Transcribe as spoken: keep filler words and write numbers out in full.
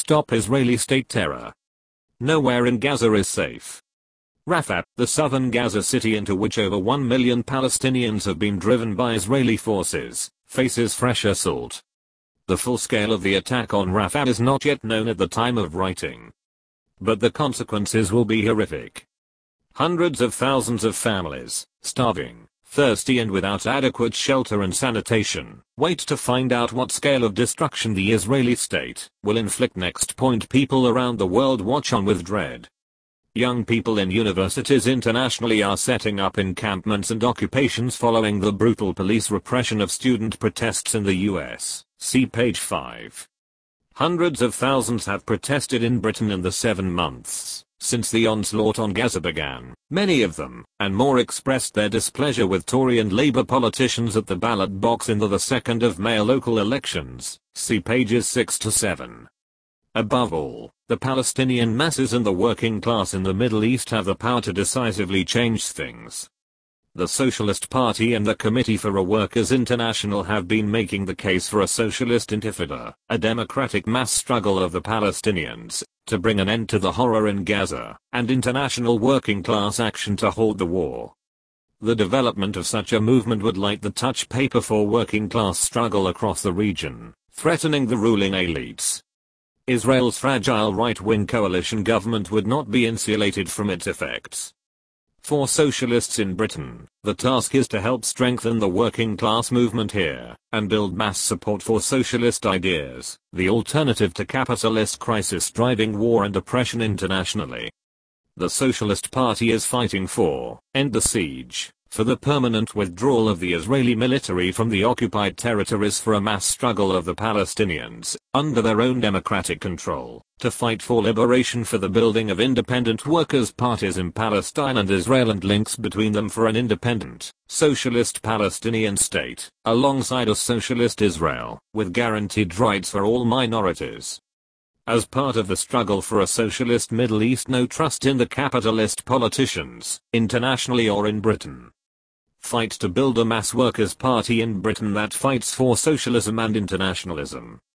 stop Israeli state terror. Nowhere in Gaza is safe. Rafah, the southern Gaza city into which over one million Palestinians have been driven by Israeli forces, faces fresh assault. The full scale of the attack on Rafah is not yet known at the time of writing. But the consequences will be horrific. Hundreds of thousands of families, starving, thirsty and without adequate shelter and sanitation, wait to find out what scale of destruction the Israeli state will inflict next. Point people around the world watch on with dread. Young people in universities internationally are setting up encampments and occupations following the brutal police repression of student protests in the U S. See page five. Hundreds of thousands have protested in Britain in the seven months since the onslaught on Gaza began. Many of them, and more, expressed their displeasure with Tory and Labour politicians at the ballot box in the, the second of May local elections. See pages six to seven. Above all, the Palestinian masses and the working class in the Middle East have the power to decisively change things. The Socialist Party and the Committee for a Workers' International have been making the case for a socialist intifada, a democratic mass struggle of the Palestinians, to bring an end to the horror in Gaza, and international working class action to halt the war. The development of such a movement would light the touch paper for working class struggle across the region, threatening the ruling elites. Israel's fragile right-wing coalition government would not be insulated from its effects. For socialists in Britain, the task is to help strengthen the working class movement here, and build mass support for socialist ideas, the alternative to capitalist crisis-driving war and oppression internationally. The Socialist Party is fighting for, end the siege, for the permanent withdrawal of the Israeli military from the occupied territories, for a mass struggle of the Palestinians, under their own democratic control, to fight for liberation, for the building of independent workers' parties in Palestine and Israel and links between them, for an independent, socialist Palestinian state, alongside a socialist Israel, with guaranteed rights for all minorities. As part of the struggle for a socialist Middle East, no trust in the capitalist politicians, internationally or in Britain. Fight to build a mass workers' party in Britain that fights for socialism and internationalism.